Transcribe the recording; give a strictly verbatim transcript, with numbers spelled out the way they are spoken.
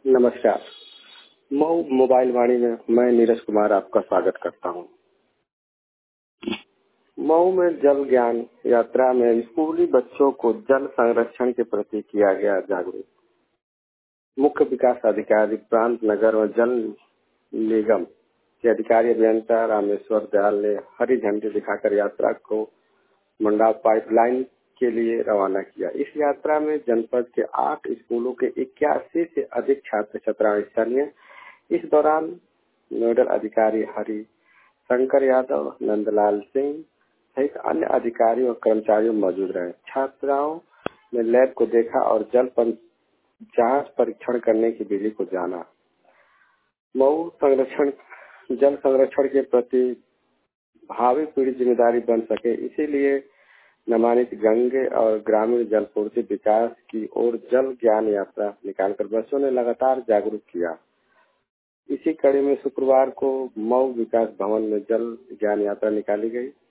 नमस्कार। मऊ मोबाइल वाणी में मैं नीरज कुमार आपका स्वागत करता हूं। मऊ में जल ज्ञान यात्रा में स्कूली बच्चों को जल संरक्षण के प्रति किया गया जागरूक। मुख्य विकास अधिकारी प्रांत नगर और जल निगम के अधिकारी अभियंता रामेश्वर दयाल ने हरी झंडी दिखाकर यात्रा को मंडा पाइपलाइन के लिए रवाना किया। इस यात्रा में जनपद के आठ स्कूलों के इक्यासी से अधिक छात्र छात्राएं हिस्सा लिए। इस दौरान नोडल अधिकारी हरि शंकर यादव, नंदलाल सिंह सहित अन्य अधिकारी और कर्मचारी मौजूद रहे। छात्राओं ने लैब को देखा और जल पर जांच परीक्षण करने की विधि को जाना। मऊ संरक्षण जल संरक्षण के प्रति भावी पीढ़ी जिम्मेदारी बन सके, इसीलिए नमामित गंगे और ग्रामीण जलपूर्ति विकास की ओर जल ज्ञान यात्रा निकालकर बच्चों ने लगातार जागरूक किया। इसी कड़ी में शुक्रवार को मऊ विकास भवन में जल ज्ञान यात्रा निकाली गई।